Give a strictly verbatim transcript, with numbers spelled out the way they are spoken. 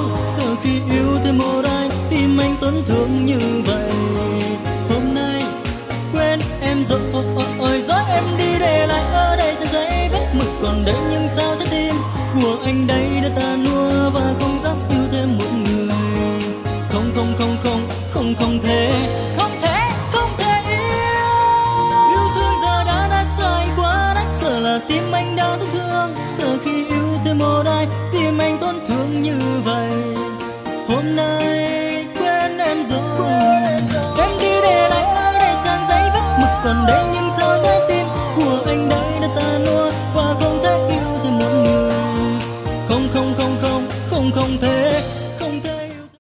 thương. Sợ khi yêu thêm một ai, tim anh tổn thương như vậy. Hôm nay quên em rồi, ôi rồi em đi để lại ở đây trên giấy vết mực còn đây, nhưng sao trái tim của anh đây đã tan nua và không dám yêu thêm một người. Không không không không không không thể, không thể không thể yêu. Yêu thương giờ đã đã sai quá đắt, sợ là tim anh đã tổn thương. Sợ khi yêu thêm một ai, tim anh tổn thương như vậy. Hôm nay